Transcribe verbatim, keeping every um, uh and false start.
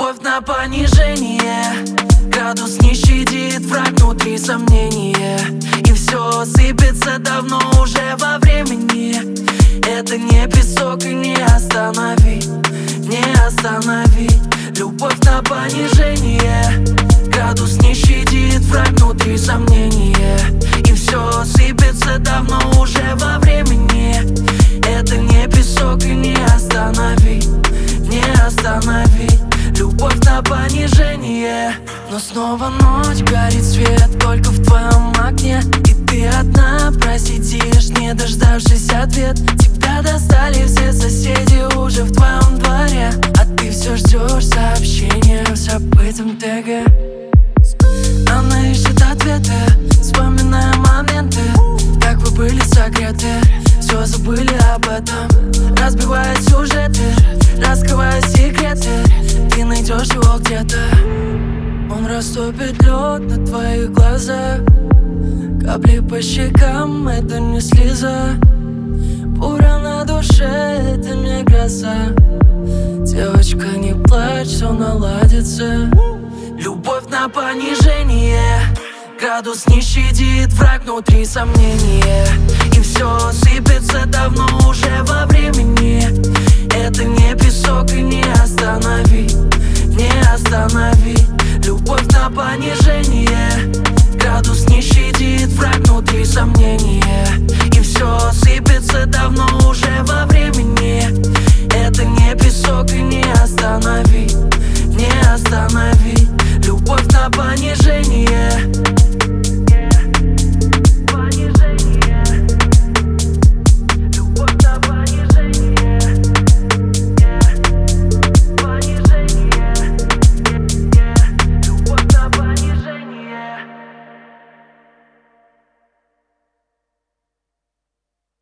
Любовь на понижение, градус не щадит, враг внутри сомнения. И все сыпется давно уже во времени. Это не песок и не остановить, не остановить. Любовь на понижение, градус не щадит, враг внутри сомнения. И все сыпется давно уже во времени. Это не песок и не остановить, не остановить. Любовь на понижение. Но снова ночь, горит свет только в твоем окне. И ты одна просидишь, не дождавшись ответ. Тебя достали все соседи уже в твоем дворе, а ты все ждешь сообщения с забытым ТГ. Она ищет ответы, вспоминая моменты, как вы были согреты. Все забыли об этом, разбивая сюжеты, раскрывая секреты. Ты найдешь его где-то. Он растопит лед на твоих глазах, капли по щекам, это не слеза. Буря на душе, это не гроза. Девочка, не плачь, все наладится. Любовь на понижение, градус не щадит, враг внутри сомнения.